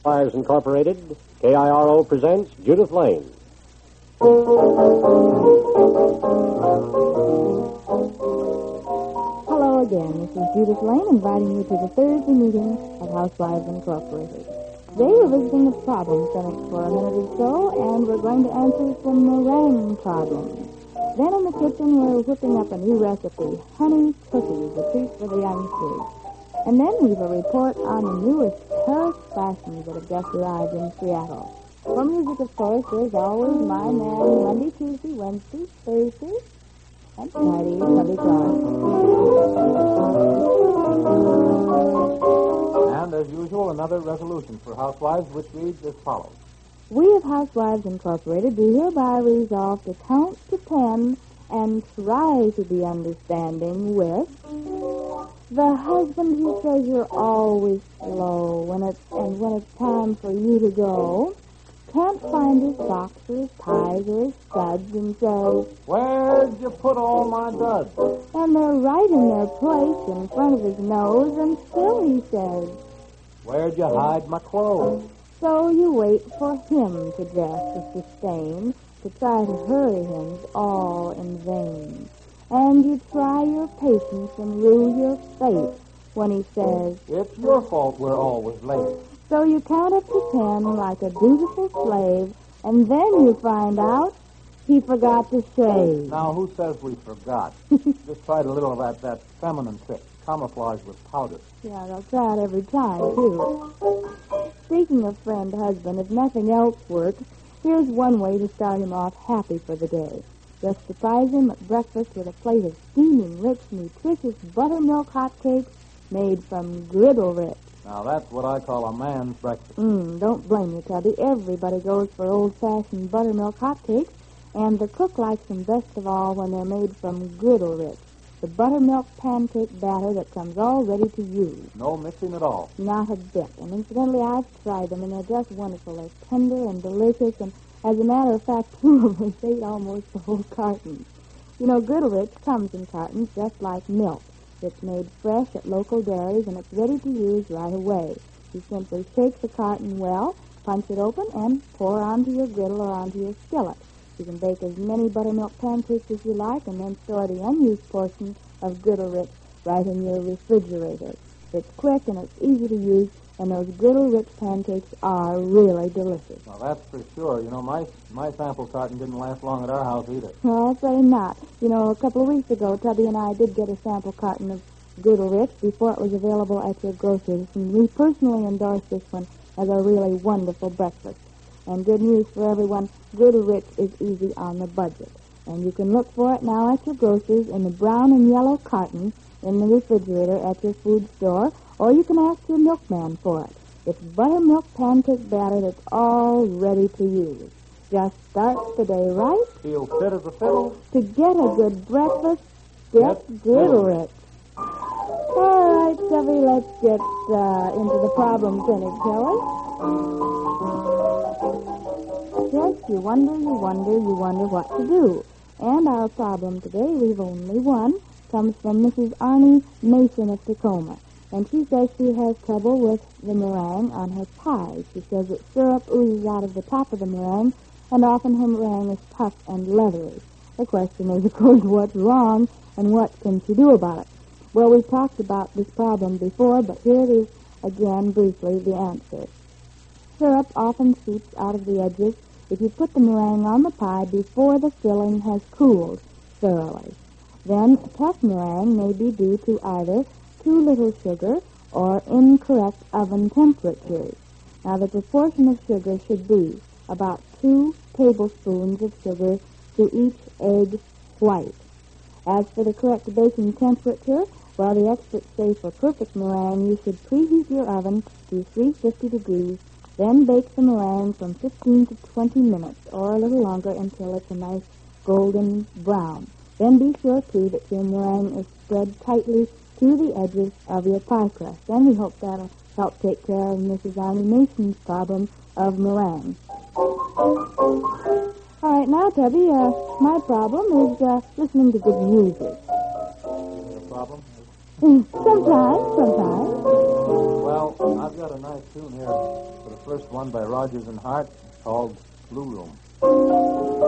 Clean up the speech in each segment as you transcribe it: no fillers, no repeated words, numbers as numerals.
Housewives Incorporated, KIRO presents Judith Lane. Hello again. This is Judith Lane inviting you to the Thursday meeting of Housewives Incorporated. Today we're visiting the problem clinic for a minute or so, and we're going to answer some meringue problems. Then in the kitchen we're whipping up a new recipe, honey cookies, a treat for the youngsters. And then we've a report on the newest Paris fashions that have just arrived in Seattle. For music, of course, there's always my man Monday, Tuesday, Wednesday, Thursday, and Friday, Tubby Clark. And, as usual, another resolution for housewives, which reads as follows. We of Housewives Incorporated do hereby resolve to count to 10 and try to be understanding with the husband who says you're always slow when it's time for you to go, can't find his socks or his ties or his studs and says, Where'd you put all my duds? And they're right in their place in front of his nose, and still he says, Where'd you hide my clothes? So you wait for him to dress to sustain, to try to hurry him all in vain. And you try your patience and rue your fate when he says, It's your fault we're always late. So you count up to 10 like a dutiful slave, and then you find out he forgot to shave. Now, who says we forgot? Just tried a little of that feminine trick, camouflage with powder. Yeah, they'll try it every time, too. Speaking of friend husband, if nothing else works, here's one way to start him off happy for the day. Just surprise him at breakfast with a plate of steaming, rich, nutritious buttermilk hotcakes made from Griddle Ritz. Now, that's what I call a man's breakfast. Don't blame you, Tubby. Everybody goes for old-fashioned buttermilk hotcakes, and the cook likes them best of all when they're made from Griddle Ritz, the buttermilk pancake batter that comes all ready to use. No mixing at all. Not a bit. And incidentally, I've tried them, and they're just wonderful. They're tender and delicious, and as a matter of fact, two of us ate almost the whole carton. You know, Griddle Ritz comes in cartons just like milk. It's made fresh at local dairies, and it's ready to use right away. You simply shake the carton well, punch it open, and pour onto your griddle or onto your skillet. You can bake as many buttermilk pancakes as you like, and then store the unused portion of Griddle Ritz right in your refrigerator. It's quick and it's easy to use, and those Griddle Ritz pancakes are really delicious. Now, that's for sure. You know, my sample carton didn't last long at our house either. Well, I'll say not. You know, a couple of weeks ago, Tubby and I did get a sample carton of Griddle Ritz before it was available at your grocer's, and we personally endorse this one as a really wonderful breakfast. And good news for everyone, Griddle Ritz is easy on the budget. And you can look for it now at your grocer's in the brown and yellow carton in the refrigerator at your food store, or you can ask your milkman for it. It's buttermilk pancake batter that's all ready to use. Just start the day right. Feel fit as a fiddle. To get a good breakfast, get Griddle Ritz. All right, Stubby, let's get into the problem clinic, shall we? Yes, you wonder what to do. And our problem today, we've only one, comes from Mrs. Arnie Mason of Tacoma. And she says she has trouble with the meringue on her pies. She says that syrup oozes out of the top of the meringue, and often her meringue is tough and leathery. The question is, of course, what's wrong, and what can she do about it? Well, we've talked about this problem before, but here it is again, briefly, the answer. Syrup often seeps out of the edges if you put the meringue on the pie before the filling has cooled thoroughly. Then tough meringue may be due to either too little sugar or incorrect oven temperatures. Now, the proportion of sugar should be about 2 tablespoons of sugar to each egg white. As for the correct baking temperature, well, the experts say for perfect meringue, you should preheat your oven to 350 degrees, then bake the meringue from 15 to 20 minutes, or a little longer until it's a nice golden brown. Then be sure, too, that your meringue is spread tightly to the edges of your pie crust. And we hope that'll help take care of Mrs. Arnie Mason's problem of meringue. All right, now, Tubby, my problem is listening to good music. Your problem? Sometimes. Well, Well, I've got a nice tune here for the first one by Rogers and Hart called Blue Room.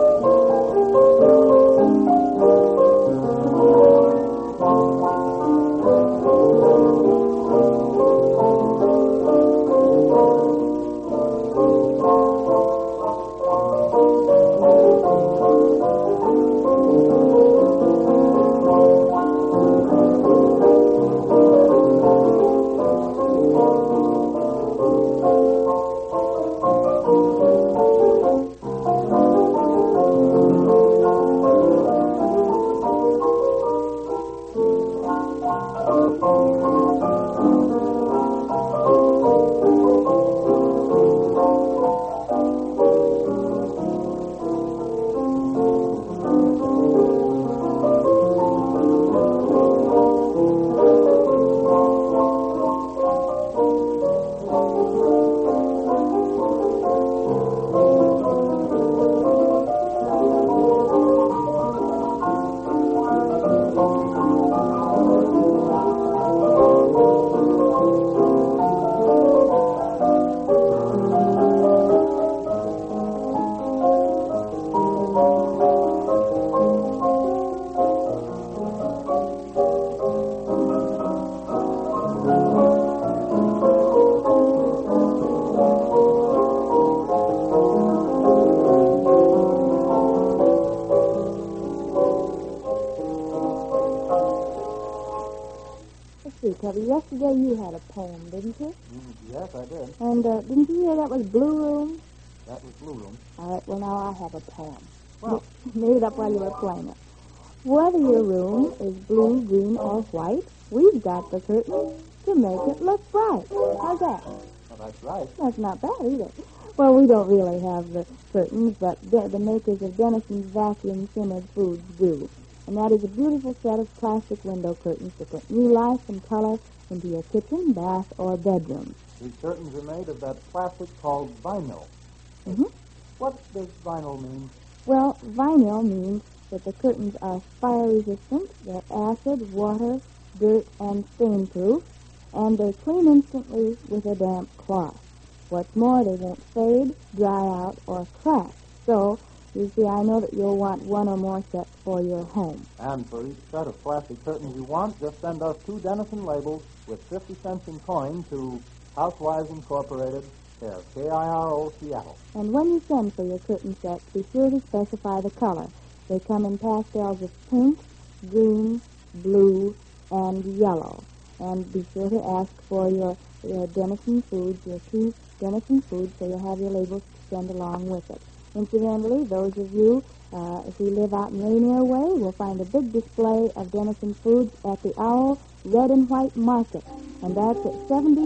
Tubby, yesterday you had a poem, didn't you? Yes, I did. And didn't you hear that was Blue Room? That was Blue Room. All right, well, now I have a poem. Well, Made it up while you were playing it. Whether your room is blue, green, or white, we've got the curtains to make it look bright. How's that? well, that's right. That's not bad either. Well, we don't really have the curtains, but the makers of Dennison's Vacuum Simmered Foods do. And that is a beautiful set of plastic window curtains to put new life and color into your kitchen, bath, or bedroom. These curtains are made of that plastic called vinyl. Mm-hmm. What does vinyl mean? Well, vinyl means that the curtains are fire-resistant, they're acid, water, dirt, and stain-proof, and they clean instantly with a damp cloth. What's more, they won't fade, dry out, or crack. So, you see, I know that you'll want one or more sets for your home. And for each set of plastic curtains you want, just send us 2 Dennison labels with 50 cents in coin to Housewives Incorporated, care of KIRO, Seattle. And when you send for your curtain sets, be sure to specify the color. They come in pastels of pink, green, blue, and yellow. And be sure to ask for your Dennison Foods, your 2 Dennison Foods, so you'll have your labels to send along with it. Incidentally, those of you who live out in Rainier Way will find a big display of Dennison Foods at the Owl Red and White Market, and that's at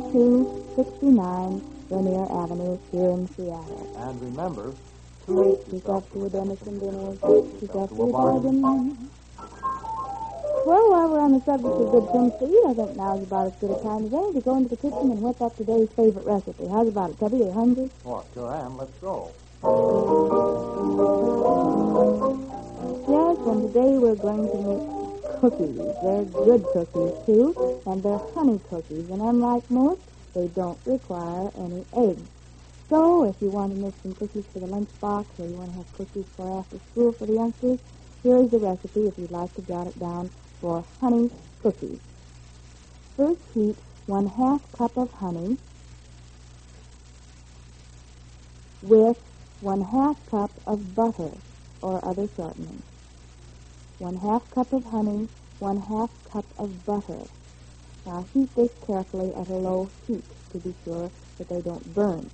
7269 Rainier Avenue here in Seattle. And remember, Treat yourself to a Dennison dinner, treat yourself to a bargain. Well, while we're on the subject of good things to eat, I think now's about as good a time as any to go into the kitchen and whip up today's favorite recipe. How's about it, Tubby? Are you hungry? oh, sure am. Let's go. Yes, and today we're going to make cookies. They're good cookies, too, and they're honey cookies, and unlike most, they don't require any eggs. So, if you want to make some cookies for the lunchbox, or you want to have cookies for after school for the youngsters, here's the recipe if you'd like to jot it down for honey cookies. First, heat 1/2 cup of honey with 1/2 cup of butter or other shortening. 1/2 cup of honey, 1/2 cup of butter. Now heat this carefully at a low heat to be sure that they don't burn.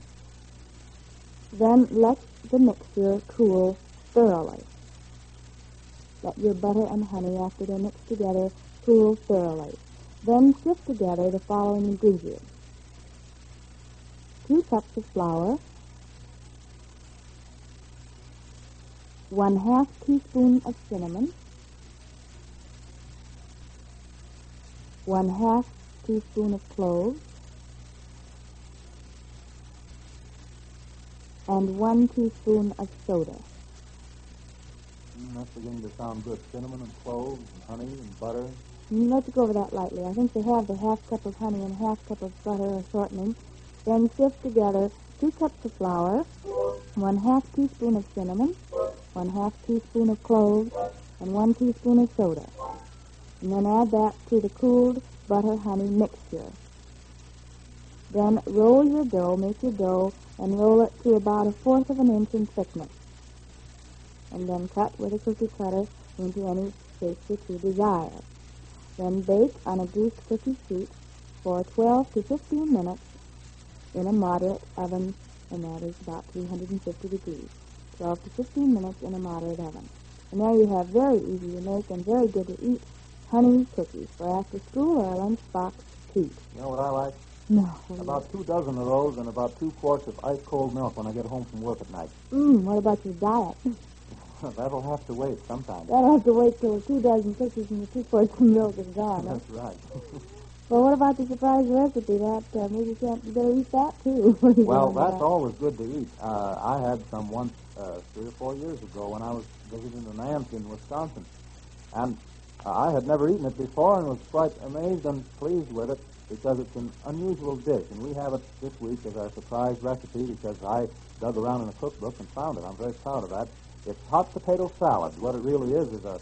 Then let the mixture cool thoroughly. Let your butter and honey, after they're mixed together, cool thoroughly. Then sift together the following ingredients: 2 cups of flour, 1/2 teaspoon of cinnamon, 1/2 teaspoon of cloves, and 1 teaspoon of soda. That's beginning to sound good. Cinnamon and cloves and honey and butter. Let's go over that lightly. I think they have the half cup of honey and a half cup of butter or shortening. Then sift together 2 cups of flour, 1/2 teaspoon of cinnamon, 1/2 teaspoon of cloves, and 1 teaspoon of soda. And then add that to the cooled butter-honey mixture. Then roll your dough, make your dough, and roll it to about 1/4 of an inch in thickness. And then cut with a cookie cutter into any shapes that you desire. Then bake on a greased cookie sheet for 12 to 15 minutes in a moderate oven, and that is about 350 degrees. 12 to 15 minutes in a moderate oven. And there you have very easy to make and very good to eat honey cookies for after school or a lunchbox treat. You know what I like? No. About 2 dozen of those and about 2 quarts of ice-cold milk when I get home from work at night. What about your diet? That'll have to wait sometime. That'll have to wait till 2 dozen cookies and the 2 quarts of milk is gone. Huh? That's right. Well, what about the surprise recipe? That maybe you better eat that, too. Well, that's always good to eat. I had some once 3 or 4 years ago when I was visiting an aunt in Wisconsin. And I had never eaten it before and was quite amazed and pleased with it because it's an unusual dish. And we have it this week as our surprise recipe because I dug around in a cookbook and found it. I'm very proud of that. It's hot potato salad. What it really is it's a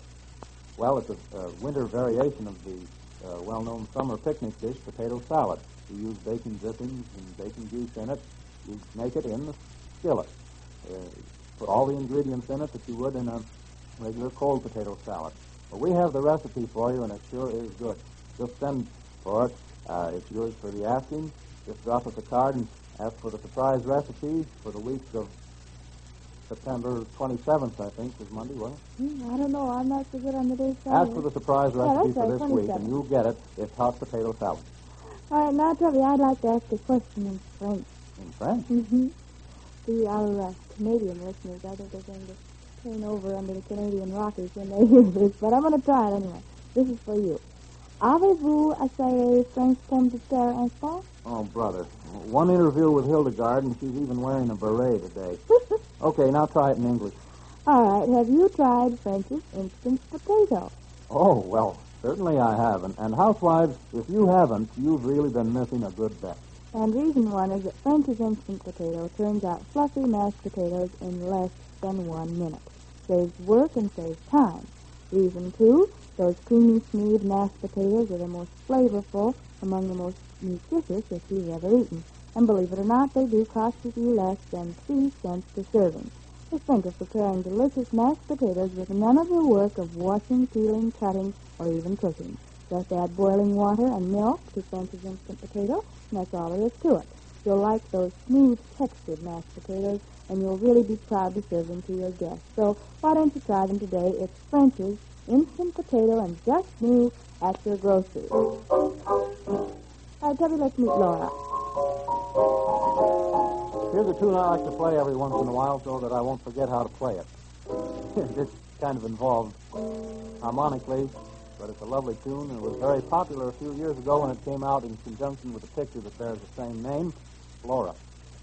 winter variation of the well-known summer picnic dish, potato salad. You use bacon drippings and bacon juice in it. You make it in the skillet. Put all the ingredients in it that you would in a regular cold potato salad. Well, we have the recipe for you, and it sure is good. Just send for it. It's yours for the asking. Just drop us a card and ask for the surprise recipe for the week of September 27th, I think, is Monday, wasn't it? I don't know. I'm not so good on the days. Ask for the surprise recipe for this week, 27th. and you'll get it. It's hot potato salad. All right, now, Tubby, I'd like to ask a question in French. In French? Mm-hmm. See, our Canadian listeners, I think they're going to turn over under the Canadian Rockies when they hear this, but I'm going to try it anyway. This is for you. Avez-vous essayé French pomme de terre instant? Oh, brother. One interview with Hildegard, and she's even wearing a beret today. Okay, now try it in English. All right. Have you tried French's instant potato? Oh, well, certainly I haven't. And housewives, if you haven't, you've really been missing a good bet. And reason one is that French's instant potato turns out fluffy mashed potatoes in less than 1 minute. Saves work and saves time. Reason two, those creamy, smooth mashed potatoes are the most flavorful among the most nutritious that you've ever eaten. And believe it or not, they do cost you less than 3 cents per serving. Just think of preparing delicious mashed potatoes with none of the work of washing, peeling, cutting, or even cooking. Just add boiling water and milk to French's instant potato, and that's all there is to it. You'll like those smooth, textured mashed potatoes, and you'll really be proud to serve them to your guests. So why don't you try them today? It's French's instant potato and just new at your grocery. All right, Tubby, let's meet Laura. Here's a tune I like to play every once in a while so that I won't forget how to play it. It's kind of involved harmonically, but it's a lovely tune, and it was very popular a few years ago when it came out in conjunction with a picture that bears the same name, Laura.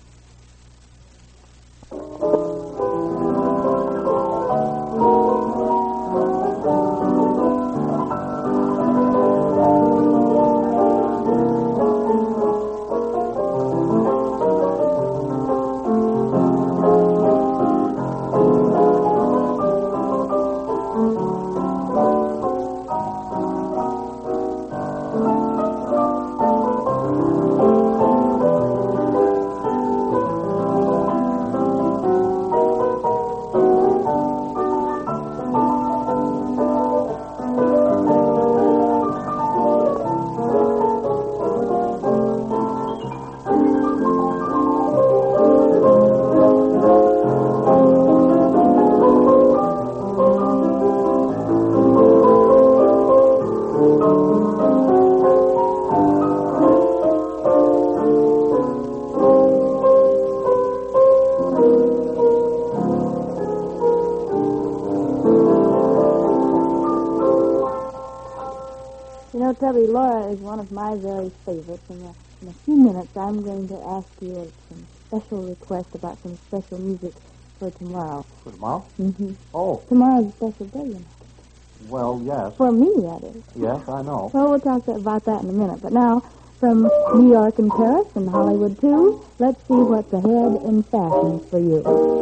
Tubby, Laura is one of my very favorites, and in a few minutes I'm going to ask you some special request about some special music for tomorrow. For tomorrow? Mm-hmm. Oh. Tomorrow's a special day, you know. Well, yes. For me, that is. Yes, I know. Well, we'll talk about that in a minute. But now, from New York and Paris and Hollywood, too, let's see what's ahead in fashion for you.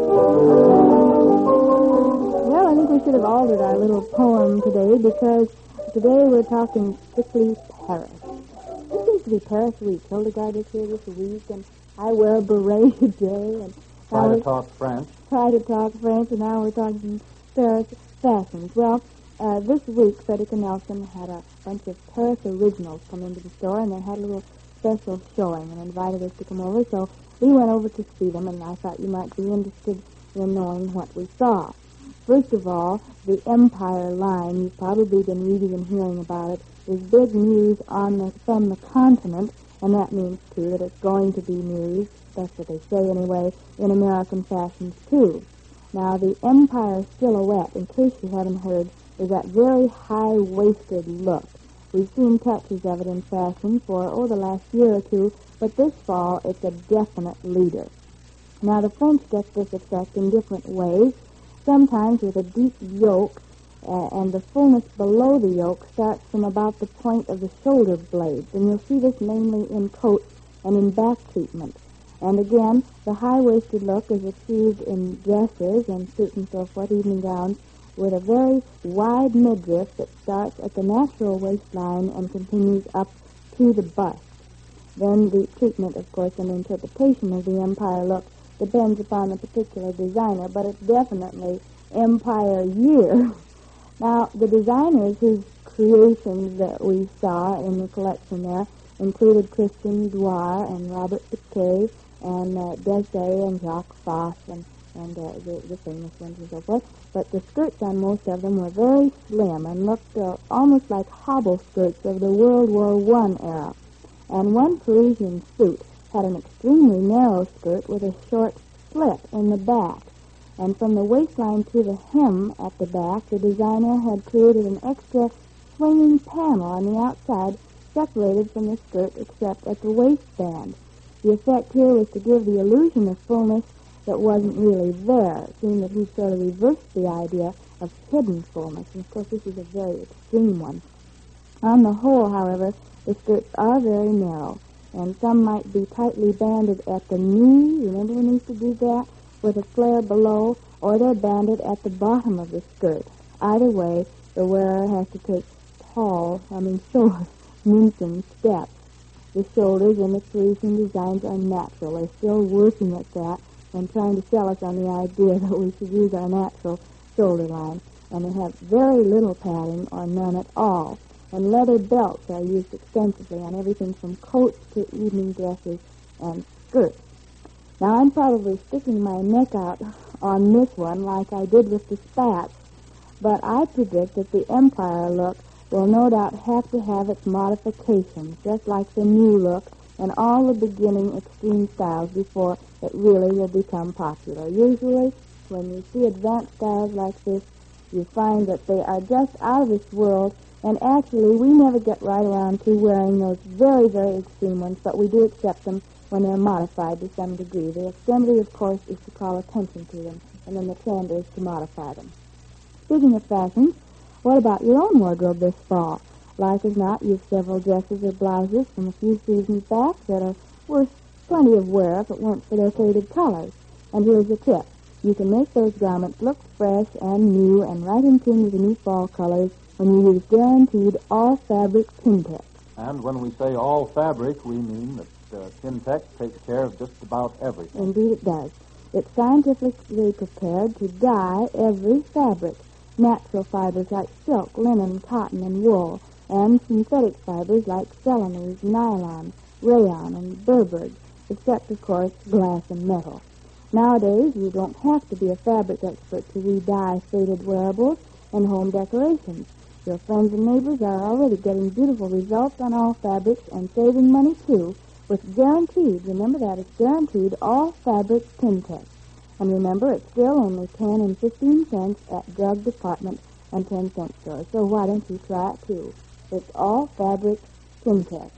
Well, I think we should have altered our little poem today because today we're talking strictly Paris. It seems to be Paris Week. Hildegard is here this week, and I wear a beret today. And Try to talk French. And now we're talking Paris fashions. Well, this week, Frederica Nelson had a bunch of Paris originals come into the store, and they had a little special showing and invited us to come over. So we went over to see them, and I thought you might be interested in knowing what we saw. First of all, the Empire line, you've probably been reading and hearing about it, is big news from the continent, and that means, too, that it's going to be news, that's what they say anyway, in American fashions, too. Now, the Empire silhouette, in case you haven't heard, is that very high-waisted look. We've seen touches of it in fashion for, the last year or two, but this fall it's a definite leader. Now, the French get this effect in different ways, sometimes with a deep yoke, and the fullness below the yoke starts from about the point of the shoulder blades, and you'll see this mainly in coats and in back treatment. And again, the high-waisted look is achieved in dresses and suits and so forth, evening gowns, with a very wide midriff that starts at the natural waistline and continues up to the bust. Then the treatment, of course, and interpretation of the Empire look depends upon the particular designer, but it's definitely Empire year. Now, the designers whose creations that we saw in the collection there included Christian Dior and Robert Piquet and Desiree and Jacques Foss and the famous ones and so forth. But the skirts on most of them were very slim and looked almost like hobble skirts of the World War I era. And one Parisian suit had an extremely narrow skirt with a short slit in the back. And from the waistline to the hem at the back, the designer had created an extra swinging panel on the outside separated from the skirt except at the waistband. The effect here was to give the illusion of fullness that wasn't really there. It seemed that he sort of reversed the idea of hidden fullness. And, of course, this is a very extreme one. On the whole, however, the skirts are very narrow, and some might be tightly banded at the knee. Remember when they used to do that? With a flare below, or they're banded at the bottom of the skirt. Either way, the wearer has to take short, mincing steps. The shoulders in the Parisian designs are natural. They're still working at that and trying to sell us on the idea that we should use our natural shoulder line. And they have very little padding or none at all. And leather belts are used extensively on everything from coats to evening dresses and skirts. Now, I'm probably sticking my neck out on this one like I did with the spats, but I predict that the Empire look will no doubt have to have its modifications, just like the new look and all the beginning extreme styles before it really will become popular. Usually, when you see advanced styles like this, you find that they are just out of this world, and actually we never get right around to wearing those very, very extreme ones, but we do accept them when they're modified to some degree. The extremity, of course, is to call attention to them, and then the trend is to modify them. Speaking of fashions, what about your own wardrobe this fall? Like as not, you've several dresses or blouses from a few seasons back that are worth plenty of wear if it weren't for their faded colors. And here's a tip. You can make those garments look fresh and new and right in tune with the new fall colors when you use guaranteed all-fabric Tintex. And when we say all fabric, we mean that Tintex takes care of just about everything. Indeed it does. It's scientifically prepared to dye every fabric. Natural fibers like silk, linen, cotton, and wool, and synthetic fibers like Celanese, nylon, rayon, and Burberry, except, of course, glass and metal. Nowadays, you don't have to be a fabric expert to re-dye faded wearables and home decorations. Your friends and neighbors are already getting beautiful results on all fabrics and saving money, too, with guaranteed, remember that, it's guaranteed all-fabric Tintex. And remember, it's still only 10 and 15 cents at drug department and 10-cent stores. So why don't you try it, too? It's all-fabric Tintex.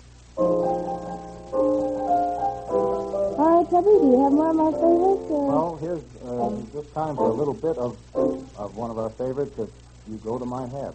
All right, Tubby, do you have more of my favorites? Well, here's just time for a little bit of one of our favorites. It's you go to my head.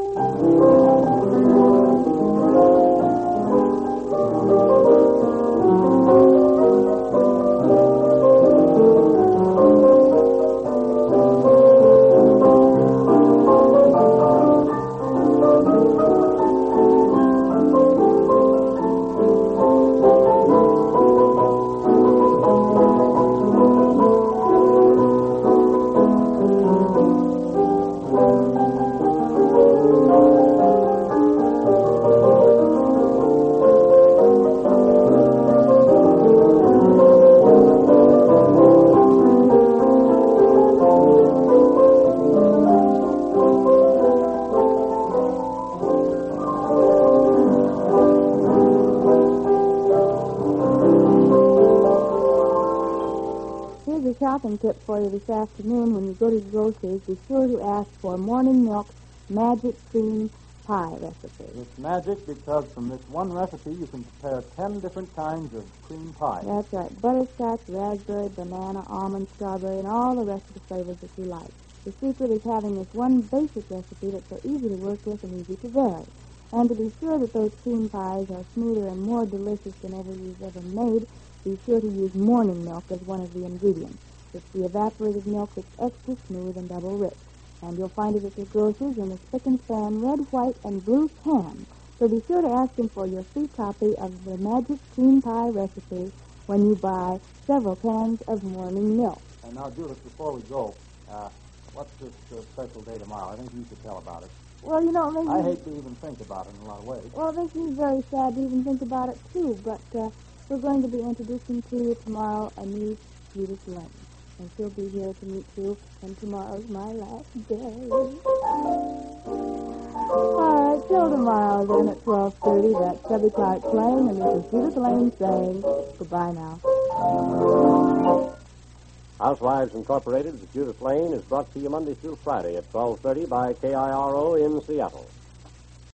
Shopping tip for you this afternoon. When you go to the groceries, be sure to ask for Morning Milk's Magic Cream Pie recipe. It's magic because from this one recipe you can prepare 10 different kinds of cream pie. That's right. Butterscotch, raspberry, banana, almond, strawberry, and all the rest of the flavors that you like. The secret is having this one basic recipe that's so easy to work with and easy to vary. And to be sure that those cream pies are smoother and more delicious than you've ever made, be sure to use morning milk as one of the ingredients. It's the evaporated milk that's extra smooth and double rich. And you'll find it at your grocer's in a spick and span red, white, and blue can. So be sure to ask him for your free copy of the Magic Cream Pie recipe when you buy several cans of morning milk. And now, Judith, before we go, what's this special day tomorrow? I think you should tell about it. Well, you know, I hate to even think about it in a lot of ways. Well, it makes me very sad to even think about it, too. But we're going to be introducing to you tomorrow a new Judith Lane. And she'll be here to meet you, and tomorrow's my last day. All right, till tomorrow then at 12:30. That's Chubby Clark Lane, and this is Judith Lane saying goodbye now. Housewives Incorporated with Judith Lane is brought to you Monday through Friday at 12:30 by KIRO in Seattle.